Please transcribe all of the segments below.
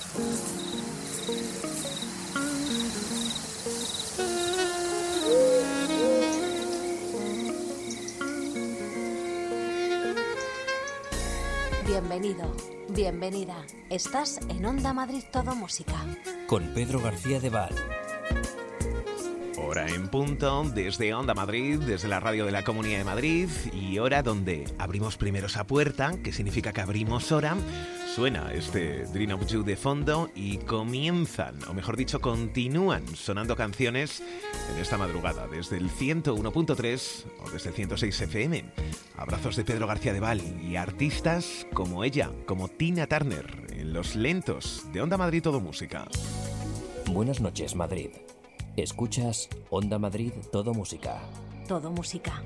Bienvenido, bienvenida. Estás en Onda Madrid Todo Música. Con Pedro García de Val. Hora en punto, desde Onda Madrid, desde la radio de la Comunidad de Madrid, y hora donde abrimos primero esa puerta, que significa que abrimos hora. Suena este Dream of You de fondo y comienzan, o mejor dicho, continúan sonando canciones en esta madrugada, desde el 101.3 o desde el 106 FM. Abrazos de Pedro García de Val y artistas como ella, como Tina Turner, en los lentos de Onda Madrid Todo Música. Buenas noches, Madrid. Escuchas Onda Madrid Todo Música. Todo Música.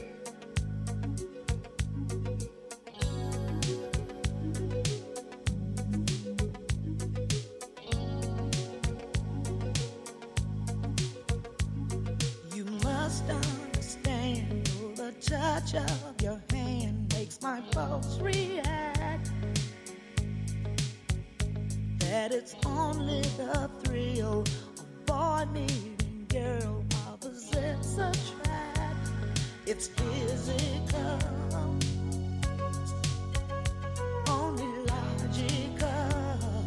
You must understand, the touch of your hand makes my pulse react. That it's only the thrill boy meeting girl, opposites attract. It's physical, only logical.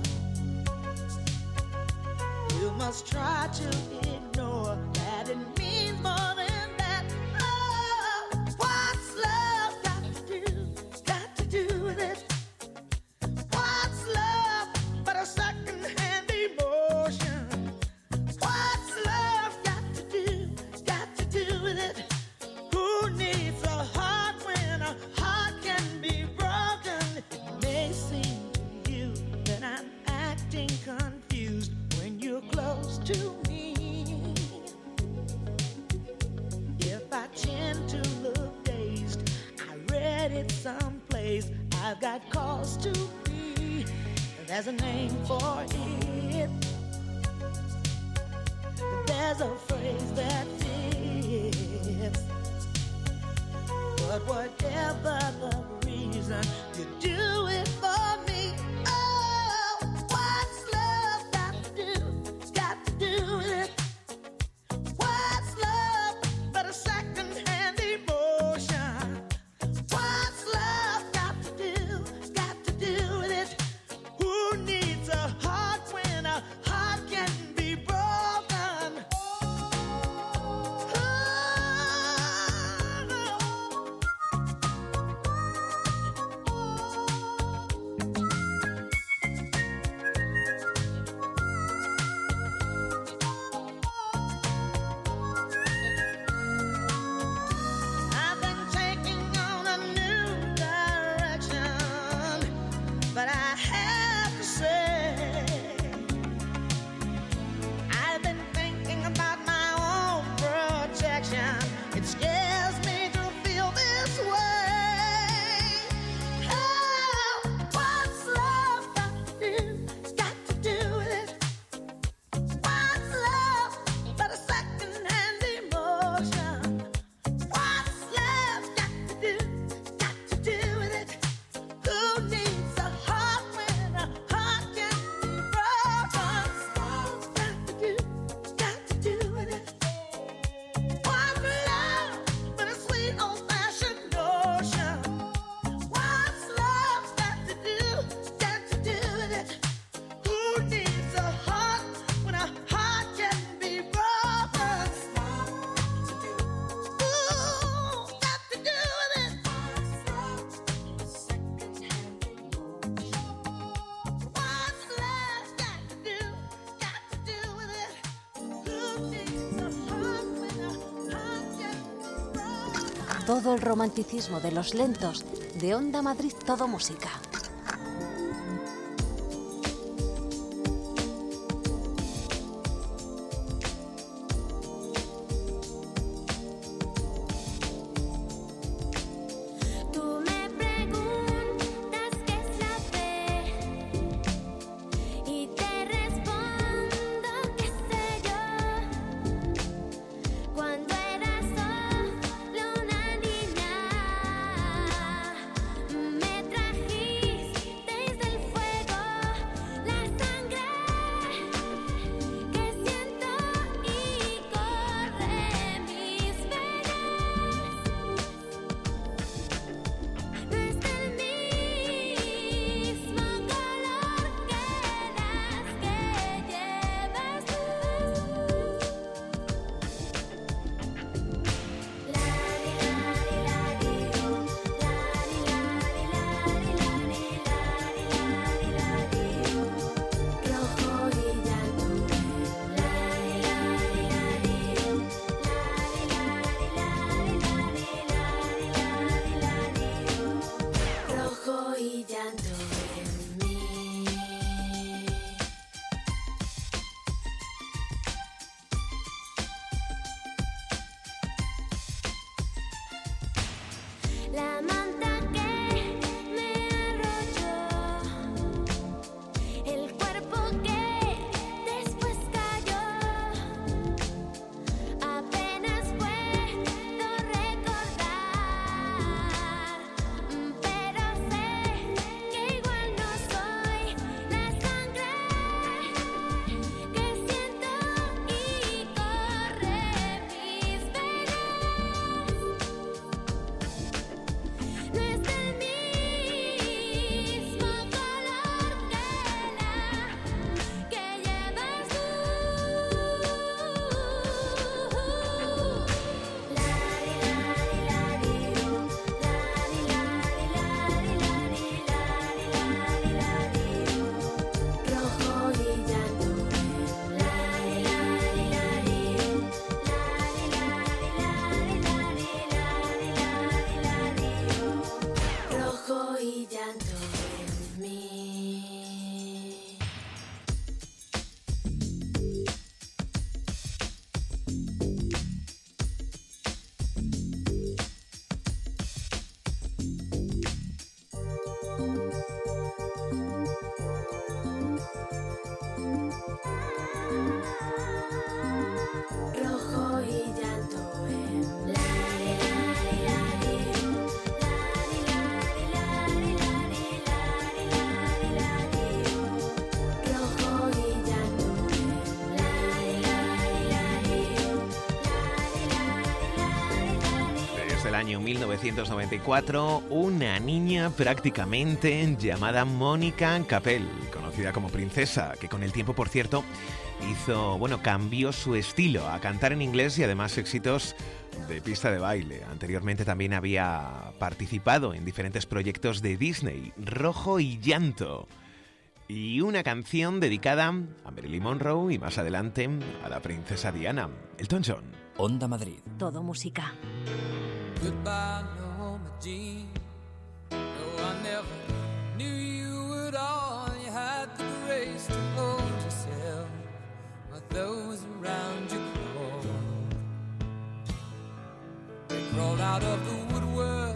You must try to ignore that it means more than that. Oh, what's love got to do with it? What's love but a second-hand emotion? What's love got to do with it? Who needs a heart when a heart can be broken? It may seem to you that I'm acting confused when you're close to me. If I tend to look dazed, I read it someplace. I've got cause to be. There's a name for it. There's a phrase that fits. But whatever the reason, you do it for me. Oh, what's love got to do with it? What's love but a second-hand emotion? What's love got to do with it? Who needs a heart when a heart can be broken? I've been taking on a new direction, but I have to say, I've been thinking about my own protection. It scares me to feel this way. Oh, what's love got to do with it? What's love but a second-hand emotion? What's love got to do with it? Who needs a heart when a heart can be broken? What's got to do with it? What's love but a sweet old-fashioned notion? What's love got to do with it? Who needs a heart when a heart can be broken? Who's got to do with it? What's love got to do with it? Who needs a heart when a heart can be broken? Todo el romanticismo de los lentos de Onda Madrid Todo Música. Tú me preguntas qué es la fe y te respondo qué sé yo. Cuando era solo una niña, me trajiste año 1994, una niña prácticamente llamada Mónica Capel, conocida como Princesa, que con el tiempo, por cierto, cambió su estilo a cantar en inglés y además éxitos de pista de baile. Anteriormente también había participado en diferentes proyectos de Disney, Rojo y Llanto, y una canción dedicada a Marilyn Monroe y más adelante a la princesa Diana. Elton John. Onda Madrid. Todo música. Goodbye, Norma Jean. No, I never knew you at all. You had the grace to hold yourself while those around you crawled. They crawled out of the woodwork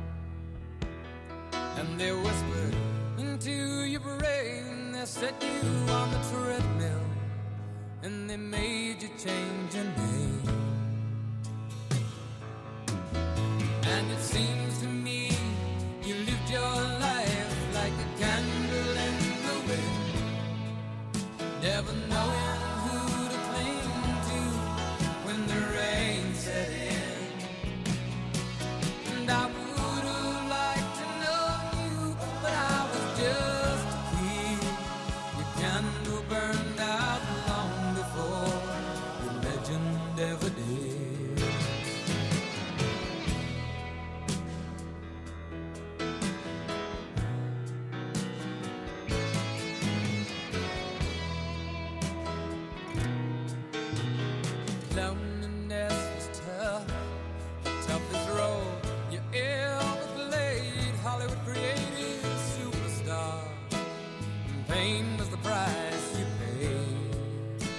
and they whispered into your brain. They set you on the treadmill and they made you change your name. And it seems to me you lived your life like a candle in the wind, never knowing who to cling to when the rain set in. And I would have liked to know you, but I was just a kid. Your candle burned out long before your legend ever did. Loneliness was tough, the toughest role you ever played. Hollywood created a superstar, and pain was the price you paid.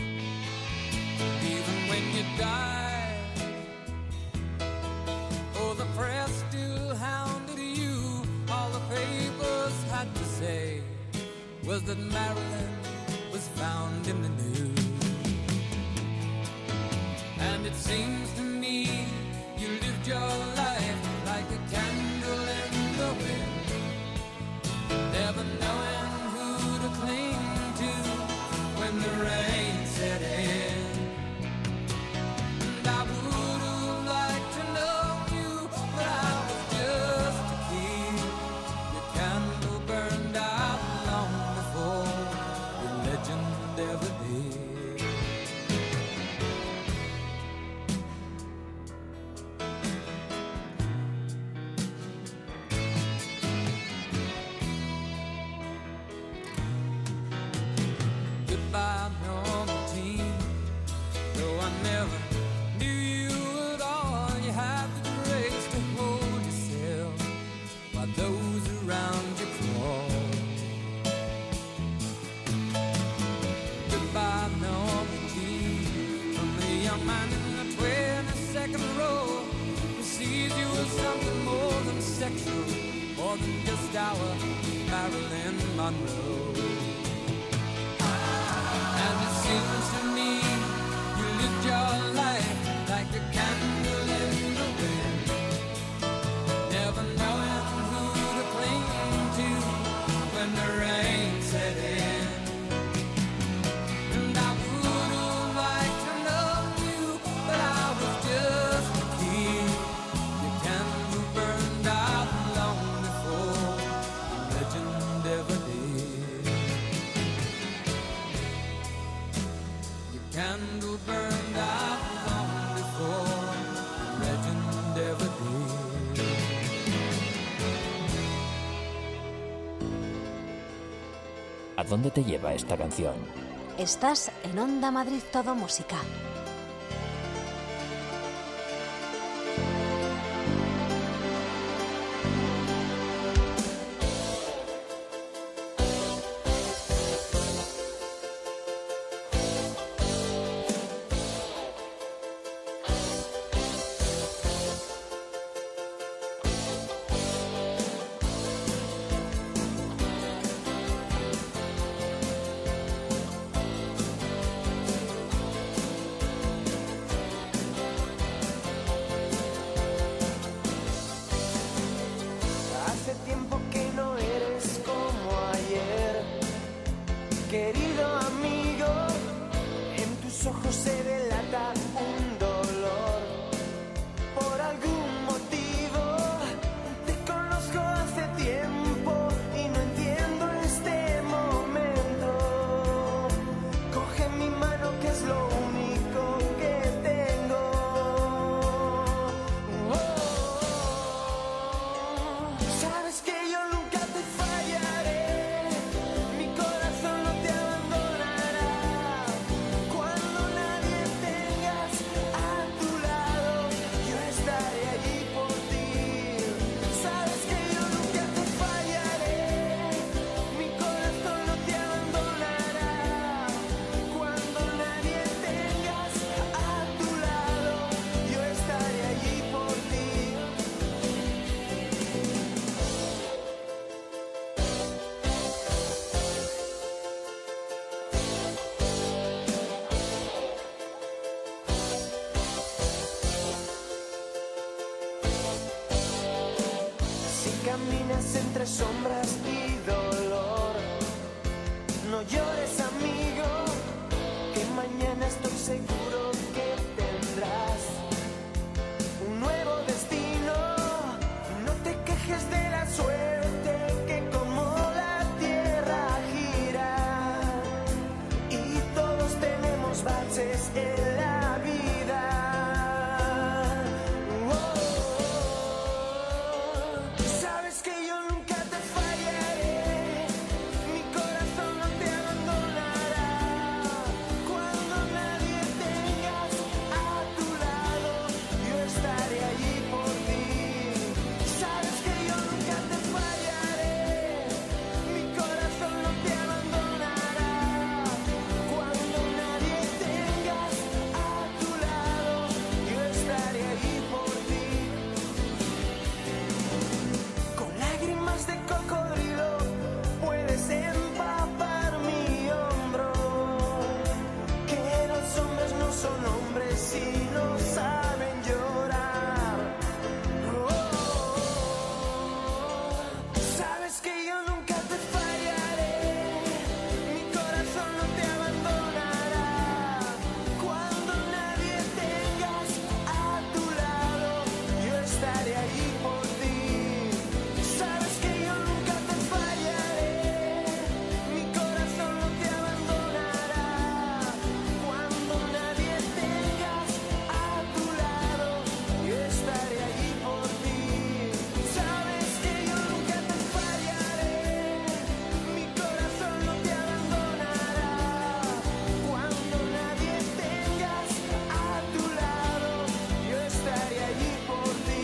Even when you died, oh, the press still hounded you. All the papers had to say was that Marilyn was found in the news. And it seems to me you lived your life like a candle in the wind, never knowing who to cling to when the rain set in. And I would have liked to know you, but I was just a kid. Your candle burned out long before your legend ever did. Goodbye, Norma Jean. Though I never knew you at all, you had the grace to hold yourself while those around you crawl. Goodbye, Norma Jean. From the young man in the 22nd row who sees you as something more than sexual, more than just our Marilyn Monroe. And it seems to me you lived your life like a candle in the wind, never knowing who to cling to when the rain set in. And I would have liked to know you, but I was just a kid. Your candle burned out long before the legend ever did. Your candle burned out long before the legend ever did. ¿A dónde te lleva esta canción? Estás en Onda Madrid Todo Música. Hace tiempo que no eres como ayer, querido amigo. En tus ojos se delata un dolor. Por algún motivo entre sombras y dolor. No llores, amigo, que mañana estoy seguro que tendrás un nuevo destino. No te quejes de la suerte, que como la tierra gira y todos tenemos baches en la vida. Sabes que yo nunca te fallaré, mi corazón no te abandonará. Cuando nadie tengas a tu lado, yo estaré allí por ti. Sabes que yo nunca te fallaré, mi corazón no te abandonará. Cuando nadie tengas a tu lado, yo estaré allí por ti. Con lágrimas de cocodrilo puedes empapar mi hombro, que los hombres no son hombres si no saben llorar. Sabes que yo nunca te fallaré, mi corazón no te abandonará. Cuando nadie tengas a tu lado, yo estaré allí por ti. Sabes que yo nunca te fallaré, mi corazón no te abandonará. Cuando nadie tengas a tu lado, yo estaré allí por ti. Sabes que yo nunca te fallaré, mi corazón no te abandonará. Cuando nadie tengas a tu lado, yo estaré allí por ti.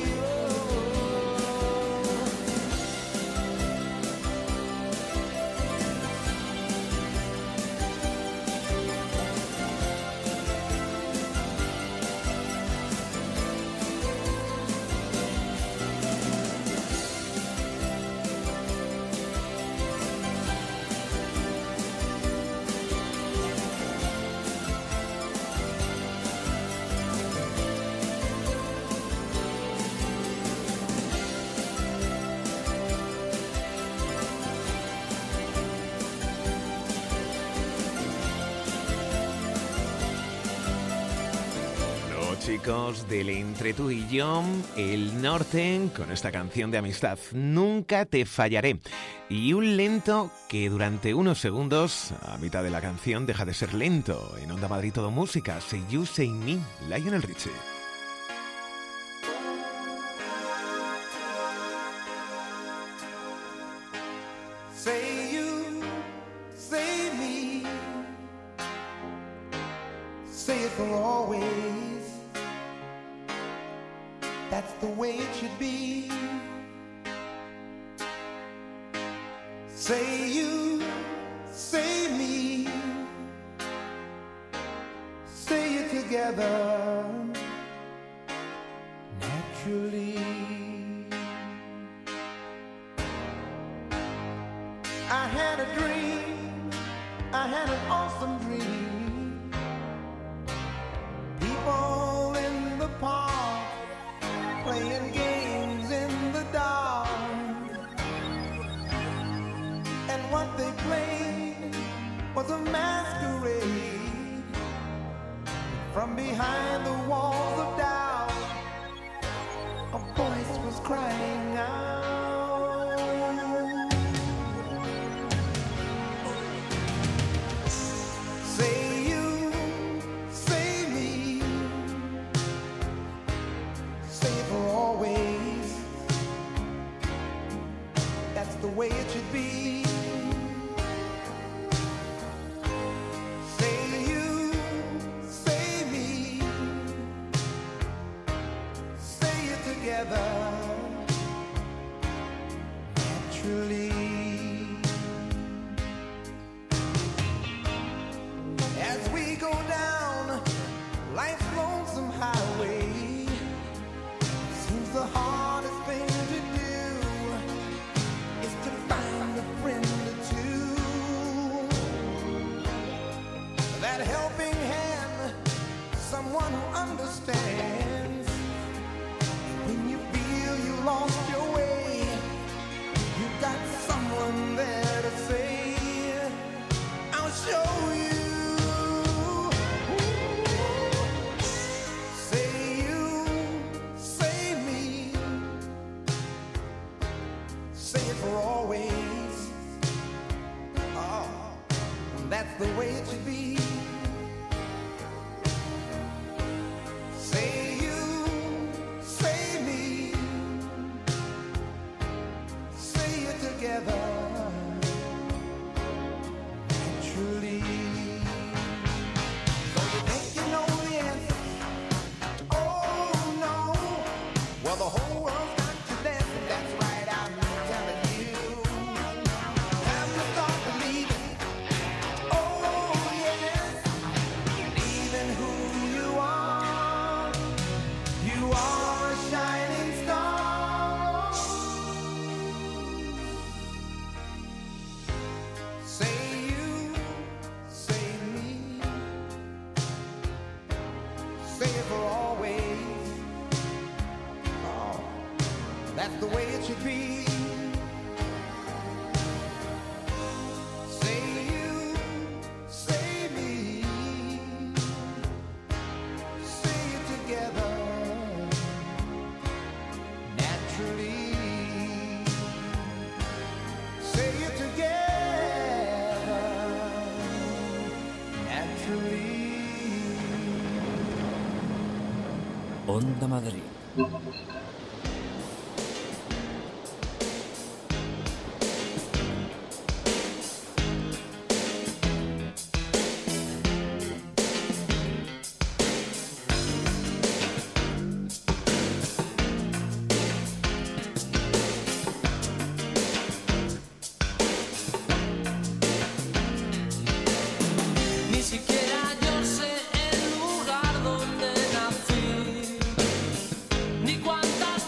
Los chicos del Entre tú y yo, El Norte, con esta canción de amistad, Nunca te fallaré. Y un lento que durante unos segundos, a mitad de la canción, deja de ser lento. En Onda Madrid Todo Música, Say You, Say Me, Lionel Richie. Say you, say me, say it for always. That's the way it should be. Say you, say me, say it together naturally. I had a dream, I had an awesome dream. People in the park playing games in the dark. And what they played was a masquerade. From behind the walls of doubt, a voice was crying out. Say you, say me, say it for always. That's the way it should be. Say you, say me, say it together naturally. As we go down life's lonesome highway, seems the hardest thing to do is to find a friend or two. That helping hand, someone who understands. When you feel you lost your way, you got the way it should be. Say you, say me, say it together. Truly. So you think you know the answer? Oh no. Well, the whole world's got you dancing. That's right, I'm telling you. Have to start believing. Oh yes. Believe in who you are. You are a shining star. Say you, say me, say it for always. Oh, that's the way it should be. Say you, say me, say it together, naturally. Say it together, naturally. Onda Madrid. Ni siquiera yo sé el lugar donde nací, ni cuántas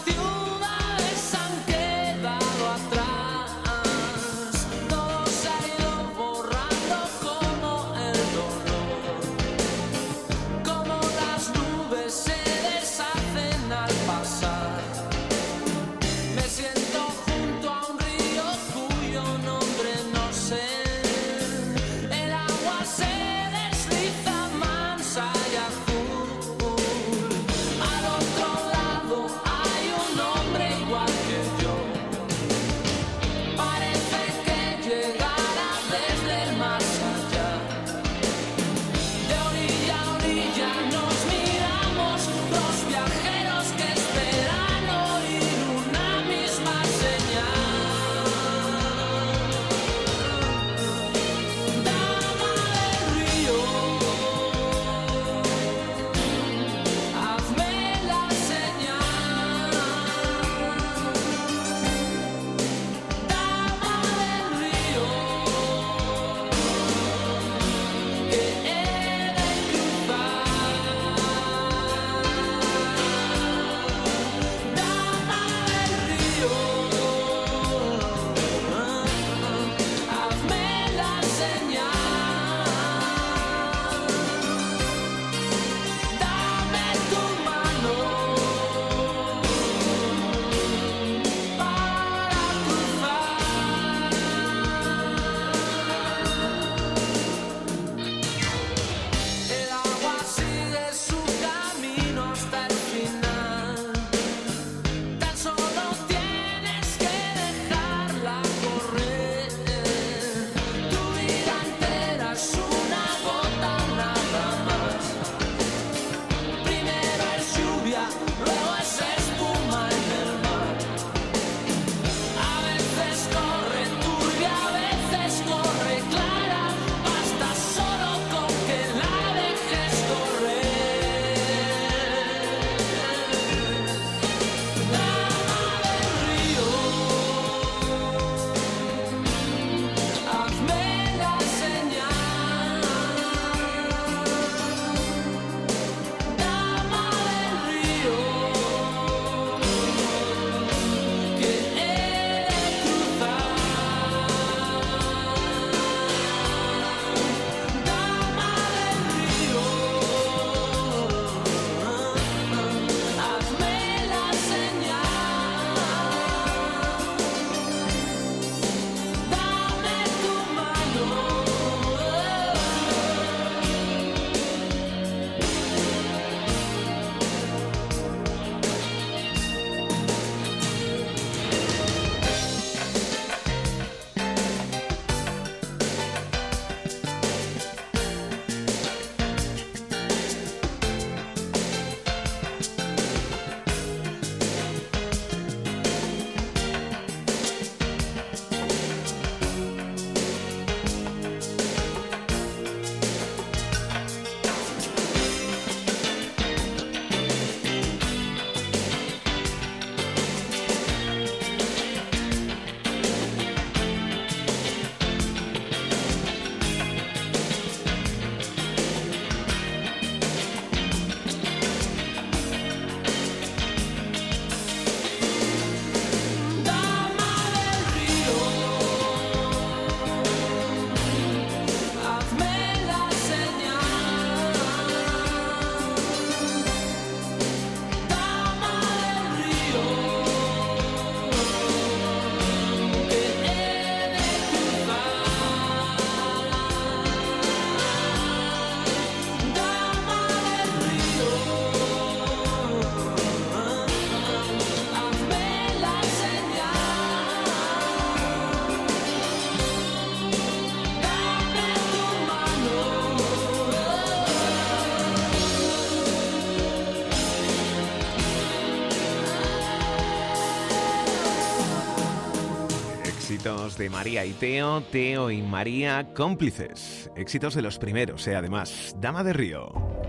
éxitos de María y Teo, Teo y María, cómplices. Éxitos de los primeros, además. Dama de Río.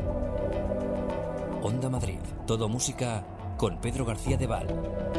Onda Madrid, todo música con Pedro García de Val.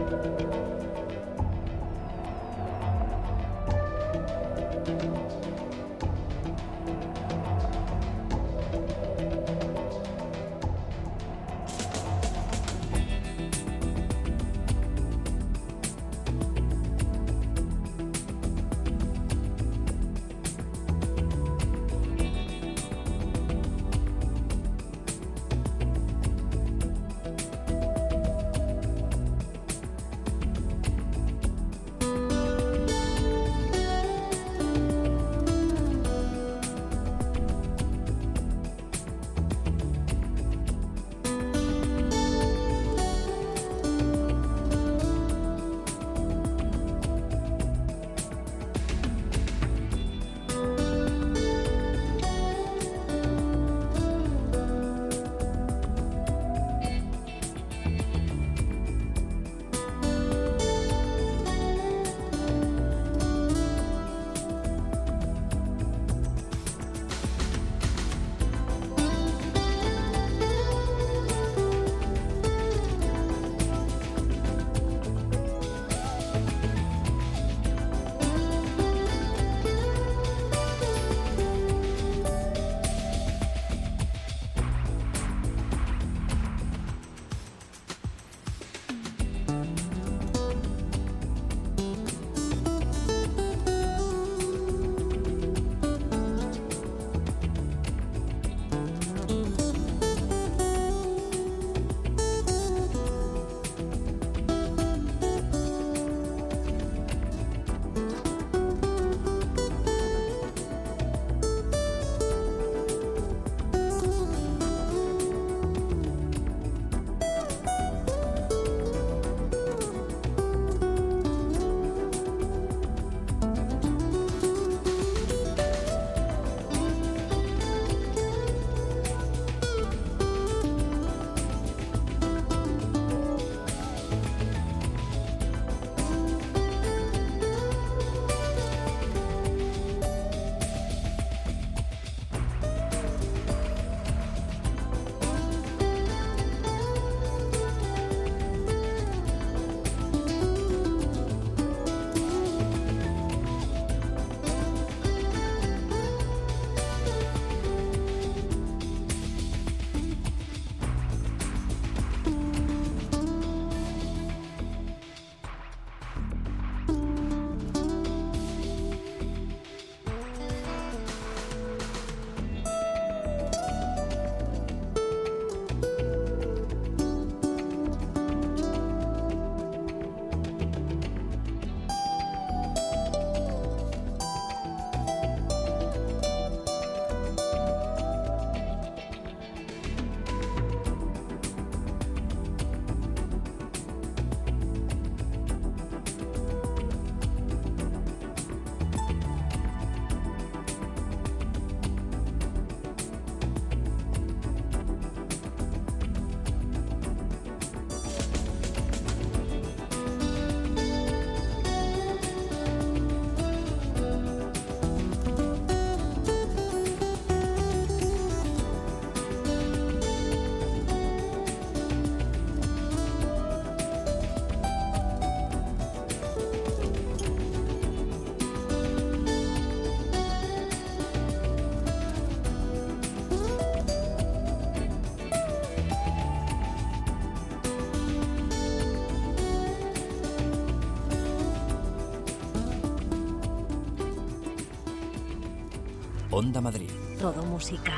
Onda Madrid. Todo música.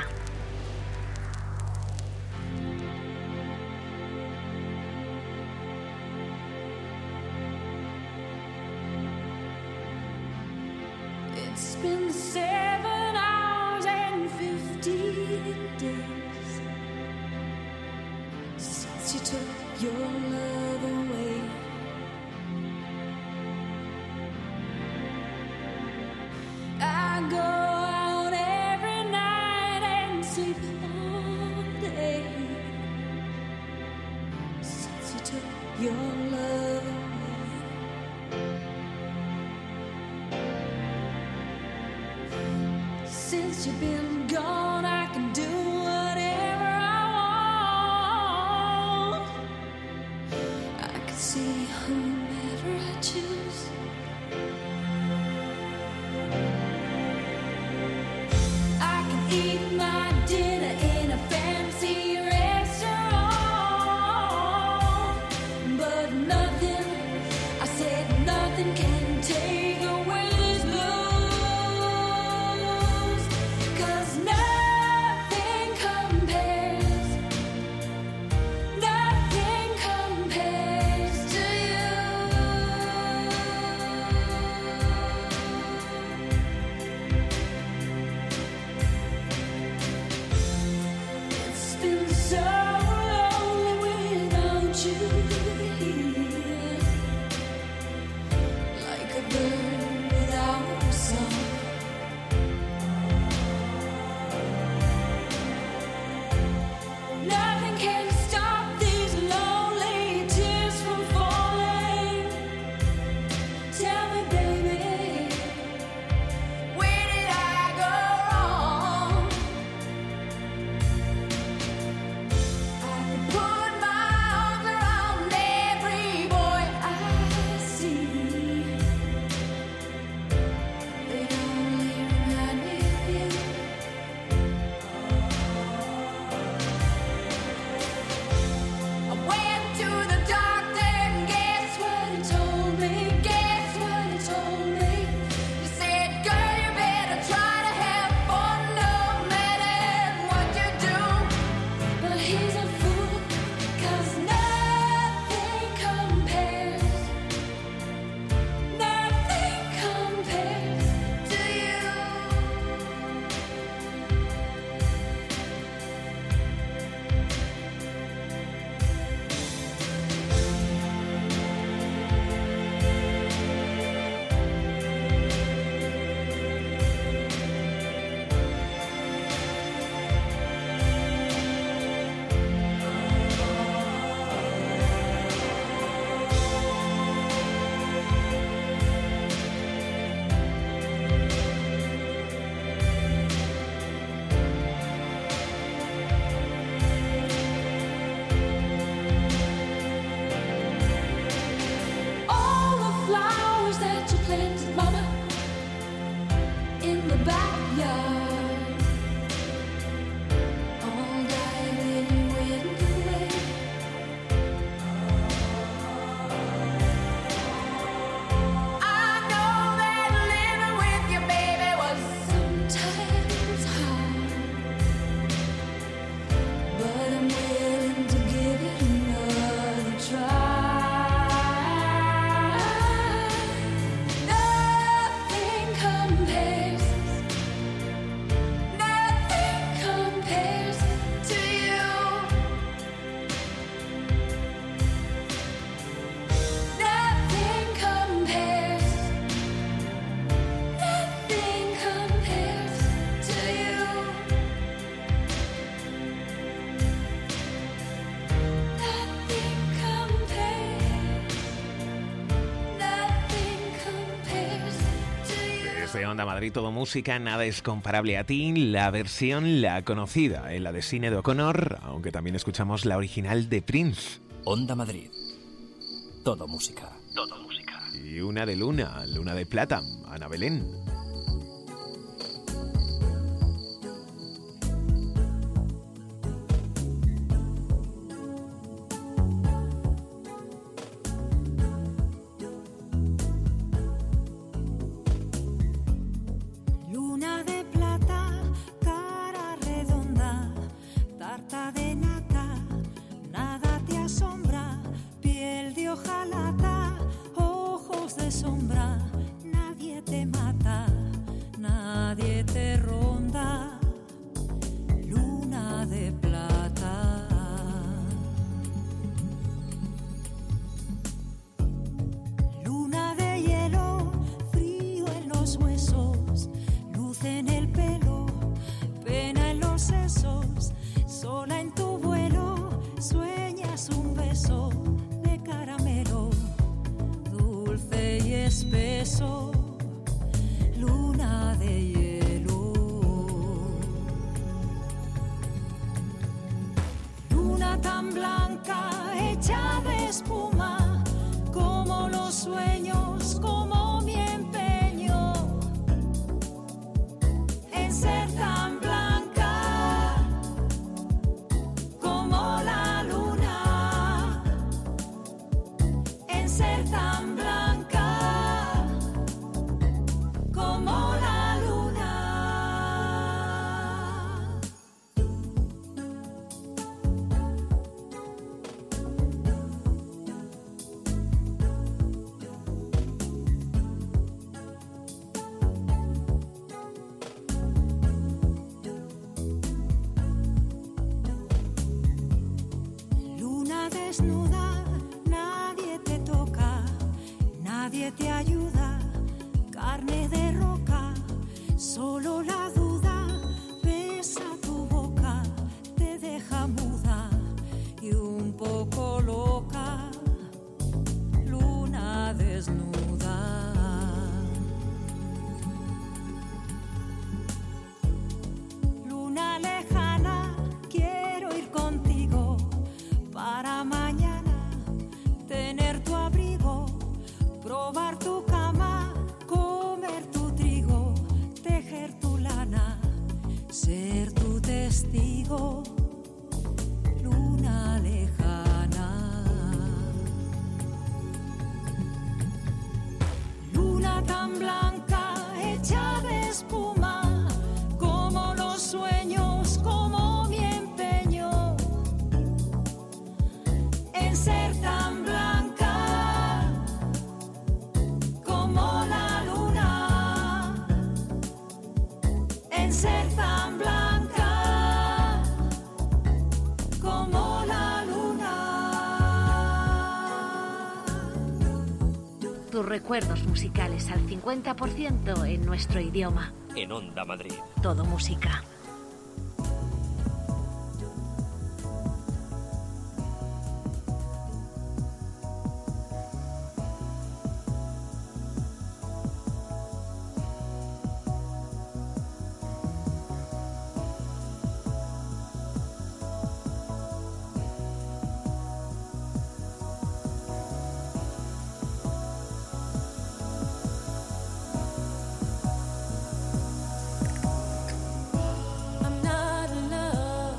It's been 7 hours and 15 days since you took your love away. I go out every night and sleep all day since you took your love away. since you've been gone, I can do whatever I want. I can see whomever I choose. I can eat my dinner in a fancy restaurant, but nothing, I said nothing can take away these blues, 'cause nothing compares to you. It's been so lonely without you here, like a bird without a song. Nothing can stop these lonely tears from falling. Tell me, baby, where did I go wrong? I could put my arms around every boy I see. They only remind me of you. I went to the doctor and guess what he told me? Guess what he told me? He said, girl, you better try to have fun no matter what you do. But he's a fool, 'cause nothing compares to you. All the flowers that you planted, mama, in the backyard, all died when you went away. I know that living with your baby was sometimes hard, but I'm willing to give it another try. Nothing compares to you. Nothing compares to you. Desde Onda Madrid, todo música, nada es comparable a ti. La versión, la conocida, la de Sinéad O'Connor, aunque también escuchamos la original de Prince. Onda Madrid. Todo música. Y una de Luna de Plata, Ana Belén. Luna de plata, cara redonda, tarta de nata, nada te asombra, piel de hojalata, ojos de sombra, nadie te mata. Luna tan blanca, hecha de espuma, como los sueños, como mi empeño en ser tan blanca como la luna, en ser tan blanca como la luna. Luna desnuda, nadie te toca, nadie te ayuda, carne de roca, solo la duda besa tu boca, te deja muda y un poco loca. Luna desnuda. Luna lejana, quiero ir contigo para mañana tener tu abrigo, probar tu cama, comer tu trigo, tejer tu lana, ser tu testigo. Luna lejana. Luna tan blanca, hecha de espuma, como los sueños, como mi empeño en ser tan blanca como la luna, en ser tan blanca como la luna. Tus recuerdos musicales al 50% en nuestro idioma. En Onda Madrid. Todo música. I'm not in love,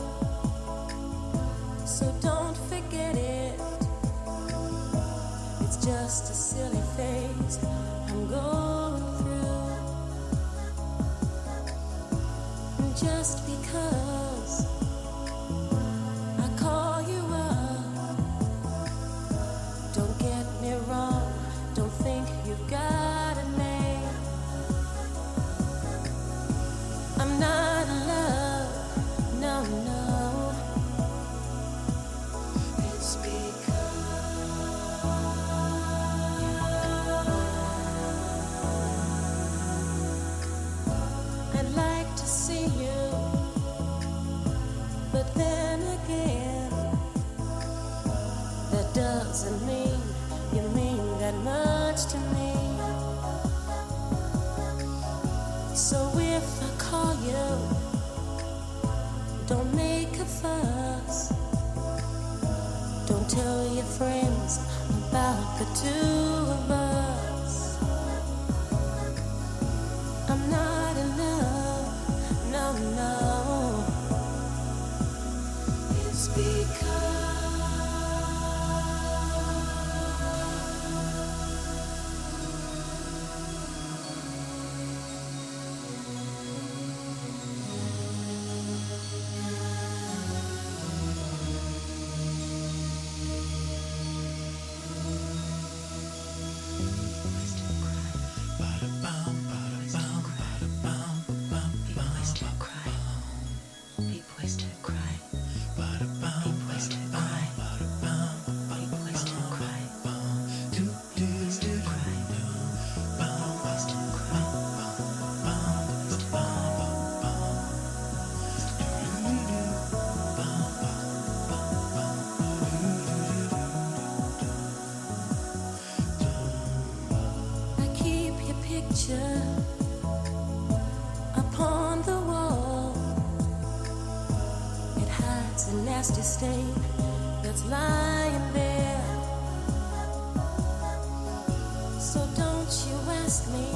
so don't forget it. It's just a silly phase I'm going through. And just because I call you up, don't get me wrong, don't think you've got a name. I'm not in love, no, no. It's I'd like to see you, but then again, that doesn't mean you mean that much to me. So if I call you, don't make a fuss. Don't tell your friends about the two of us. I'm not in love, no, no. It's Be poised to cry. Be poised to nasty stain that's lying there. So don't you ask me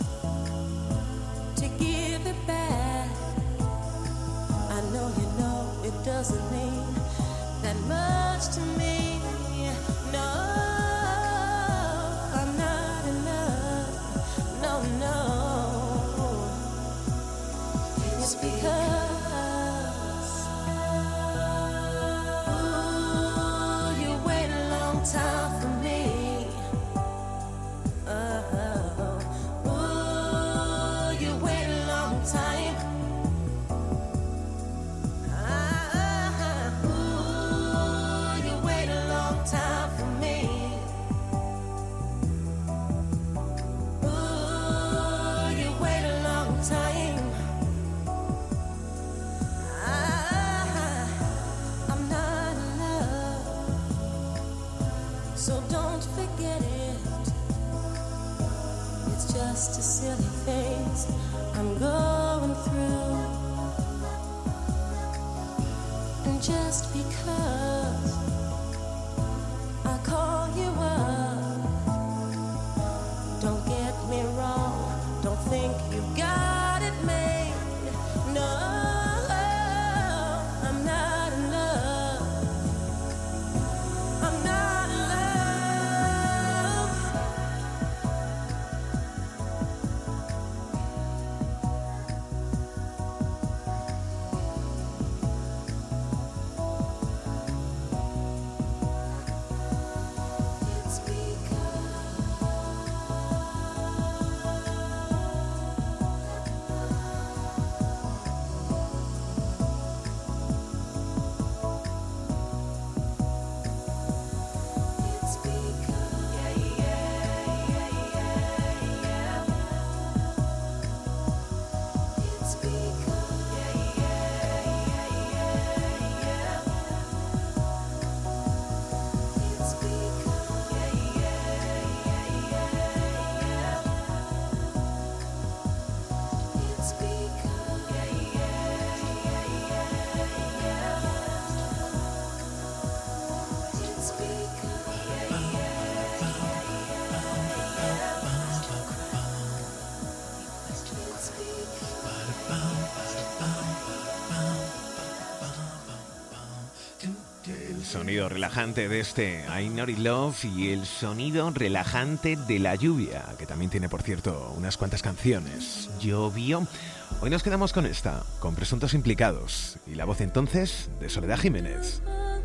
to give it back. I know you know it doesn't mean that much to me. No, I'm not in love. No, no. It's because ooh, you wait a long time for me. Ooh, you wait a long time. Ooh, you wait a long time for me. Ooh, you wait a long time. I'm not in love, so don't forget it. It's just a silly phase I'm going through. And just because I call you up, don't get me wrong, don't think you got it made. No, I'm not in love. I'm not in love. It's El sonido relajante de este I Know It Love y el sonido relajante de la lluvia, que también tiene, por cierto, unas cuantas canciones. Llovió. Hoy nos quedamos con esta, con Presuntos Implicados, y la voz entonces de Soledad Jiménez.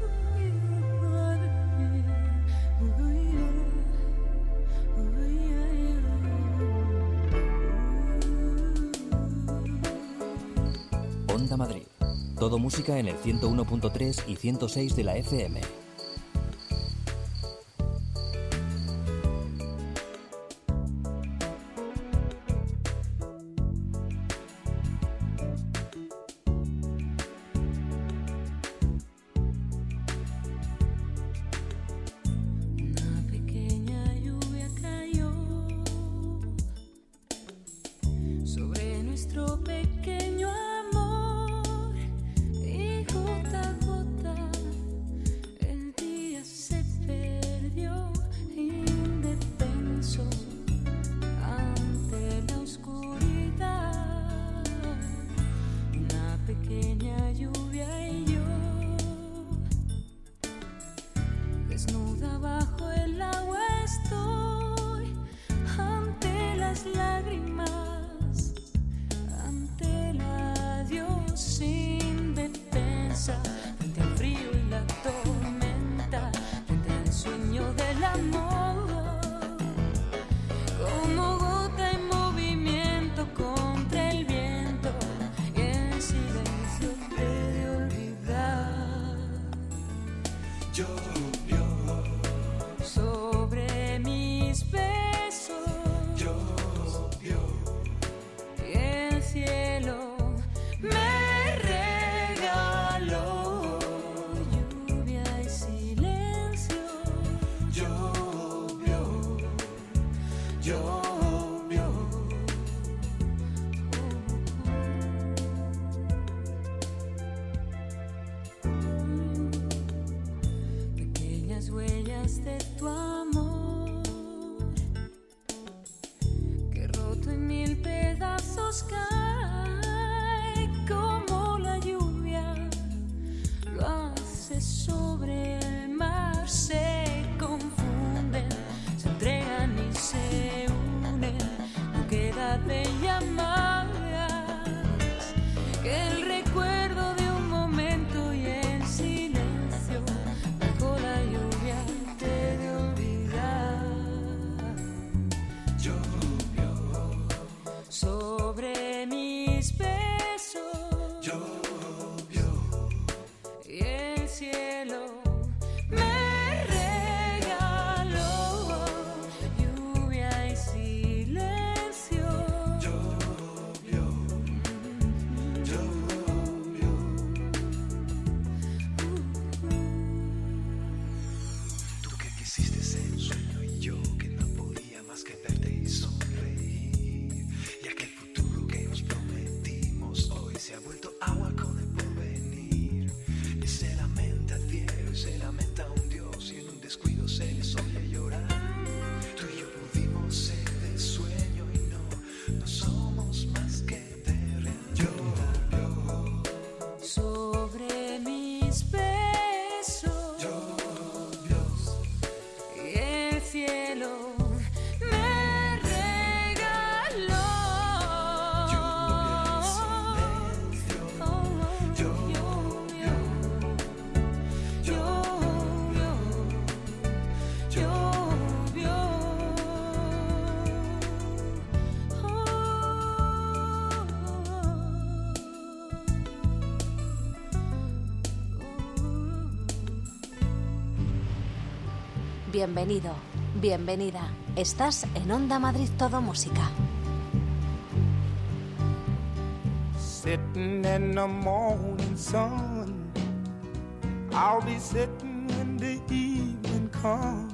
Onda Madrid. Todo música en el 101.3 y 106 de la FM. Una pequeña lluvia cayó sobre nuestro pequeño amor y gota a gota el día se perdió indefenso ante la oscuridad. Una pequeña lluvia y yo desnuda bajo el agua estoy ante las lágrimas, ante el adiós sin defensa, frente al frío y la tormenta, frente al sueño del amor, como gota en movimiento contra el viento y en silencio de olvidar. Sobre mis besos y el cielo me regaló lluvia y silencio. Llovió. nubes sobre el mar se confunden, se entregan y se unen. No queda de llamadas que el recuerdo de un momento y el silencio bajo la lluvia te de olvidar. Llovió sobre mis besos. Llovió y el cielo me regaló lluvia y silencio. Llovió, llovió. Tú que quisiste ser un sueño y yo que no podía más que verte y sonreír. Y aquel futuro que nos prometimos hoy se ha vuelto agua con el porvenir. Y se lamenta el cielo y se lamenta un Dios y en un descuido se les oye llorar. Tú y yo pudimos ser de sueño y no somos más que de realidad. Sobre mis besos. Llovió. Y el cielo me regaló Lluvia y silencio. llovió, llovió. Bienvenido, bienvenida. Estás en Onda Madrid Todo Música. Sitting in the morning sun, I'll be sitting when the evening comes,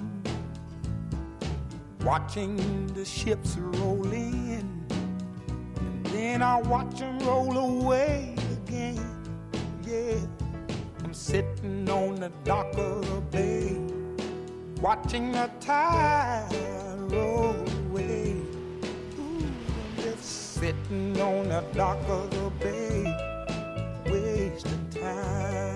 watching the ships roll in, and then I'll watch them roll away again. Yeah, I'm sitting on the dock of the bay, watching the tide roll away. Ooh, I'm just sitting on the dock of the bay, wasting time.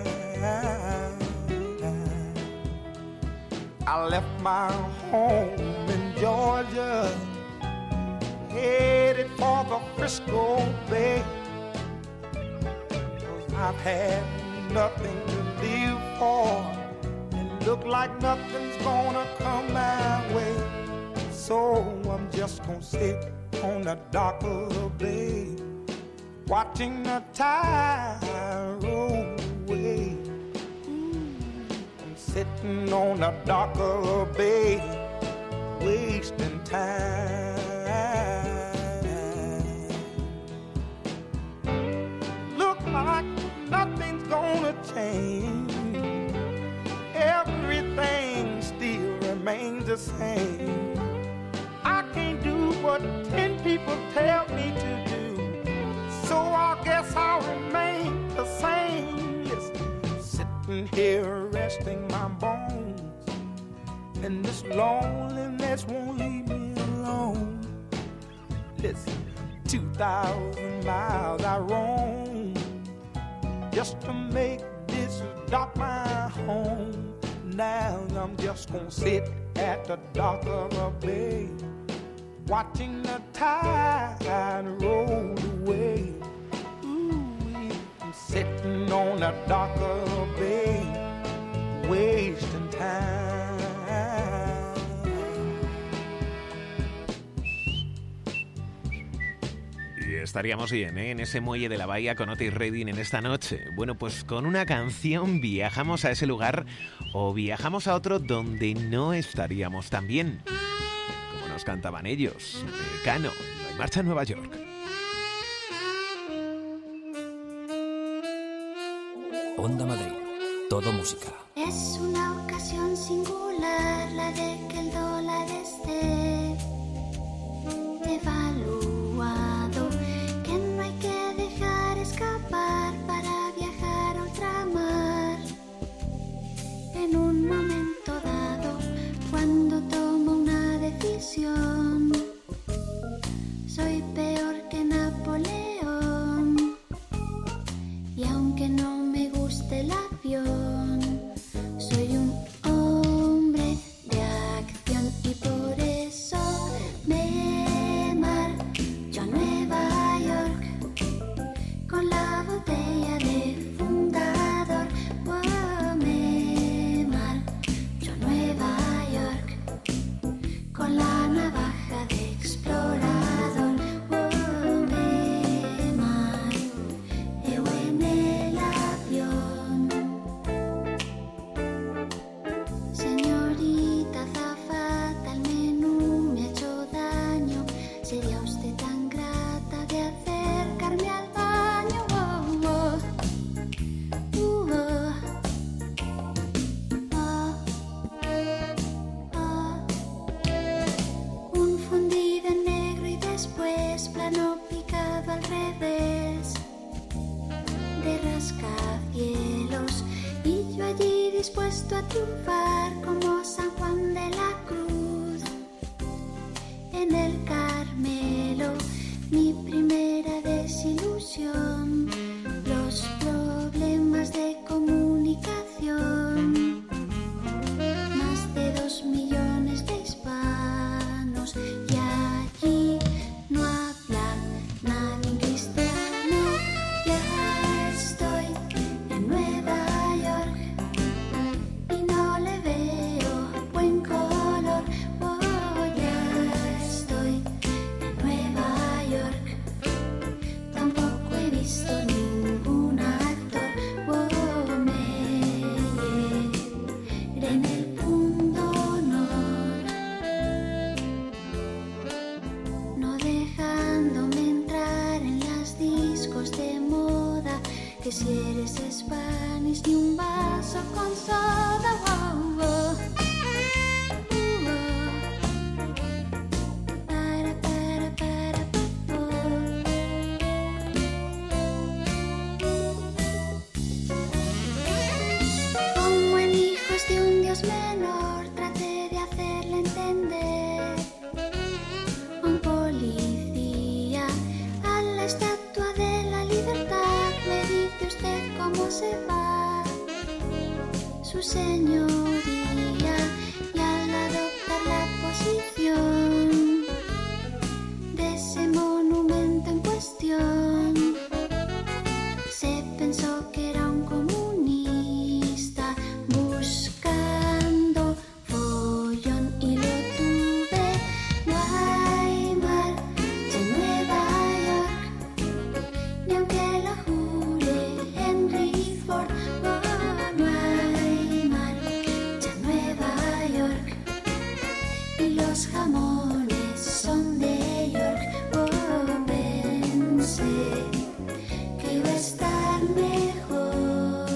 I left my home in Georgia, headed for the Frisco Bay, 'cause I've had nothing to live for, and look like nothing's gonna come my way. So I'm just gonna sit on the dock of the bay, watching the tide roll away. I'm sitting on the dock of the bay, wasting time. Look like nothing's gonna change, everything still remains the same. I can't do what 10 people tell me to do, so I guess I'll remain the same. Listen, sitting here resting my bones, and this loneliness won't leave me alone. Listen, 2,000 miles I roam just to make this dock my home. Now I'm just gonna sit at the dock of a bay, watching the tide roll away. Ooh, I'm sitting on the dock of a bay, wasting time. Y estaríamos bien, ¿eh? En ese muelle de la bahía con Otis Redding en esta noche. Bueno, pues con una canción viajamos a ese lugar o viajamos a otro donde no estaríamos tan bien. Como nos cantaban ellos, Mecano, No hay marcha en Nueva York. Onda Madrid, todo música. Es una ocasión singular la de que el dólar esté devaluado, que no hay que dejar escapar para viajar a ultramar. En un momento dado, cuando tomo una decisión, soy peor que Napoleón. Y aunque no me guste el avión, la botella de fundador. Oh, me marcho a Nueva York con la navaja de explorador. Oh, me mareo en el avión. Señorita azafata, el menú me ha hecho daño. ¿Sería usted tan grata de acercarme al baño? Oh, oh, un fundido en negro y después plano picado al revés de rascacielos, y yo allí dispuesto a triunfar como San Juan de la Cruz en el Carmelo. Mi primera desilusión, los problemas de comunicación. Más de 2 millones de hispanos y allí no habla nadie cristiano. Ya estoy en Nueva York y no le veo buen color. Oh, ya estoy en Nueva York, tampoco he visto ningún actor. Oh, me iré en el punto honor, no dejándome entrar en las discos de moda, que si eres Spanish ni un vaso con soda. Oh, oh. Como en Hijos de un Dios menor, traté de hacerle entender a un policía, a la Estatua de la Libertad. Me dice usted cómo se va su señoría, y al adoptar la posición de ese monumento en cuestión, se pensó que era un comunista buscando follón, y lo tuve. No hay marcha en Nueva York, ni aunque lo jure Henry Ford. Oh, no hay marcha en Nueva York, y los jamones son de York. Oh, pensé que iba a estar mejor,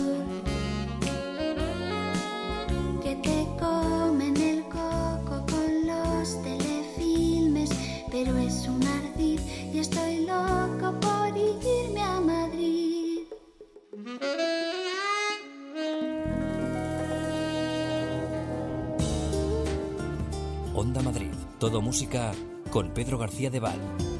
que te comen el coco con los telefilmes, pero es un ardid y estoy loco por irme a Madrid. Onda Madrid, todo música con Pedro García de Val.